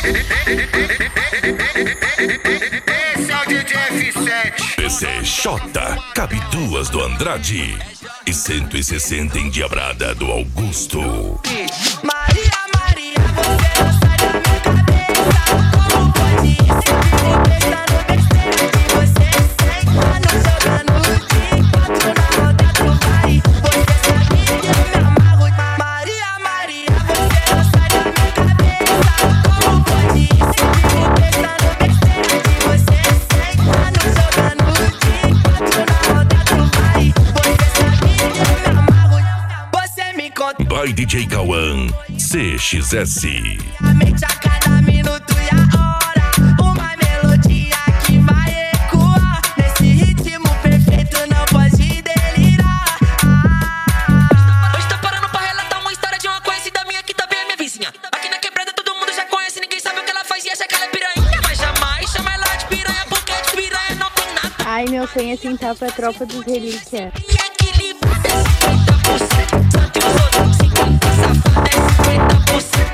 Esse é o DJ F7. PCJ, cabe duas do Andrade e 160 endiabrada do Augusto. Maria, Maria, você não sai da minha cabeça. Como pode isso? Pensando besteira que você senta no jogando de enquanto na roda tu vai. Você sabe que eu me amarro. Maria, Maria, você não sai da minha cabeça. Como pode isso? Pensando besteira que você senta no jogando de enquanto na roda tu vai. Você sabe que eu me amarro. Você me conta. By DJ Cauã, CXS. A mente a cada minuto e a hora. Uma melodia que vai ecoar. Nesse ritmo perfeito não pode delirar. Hoje tô parando pra relatar uma história de uma conhecida minha que também é minha vizinha. Aqui na quebrada todo mundo já conhece, ninguém sabe o que ela faz e acha que ela é piranha. Mas jamais chama ela de piranha, porque de piranha não tem nada. Ai, meu sonho é sentar pra tropa dos relíquias. E equilibrada é 50%, santo e os outros 50%, safada é 50%.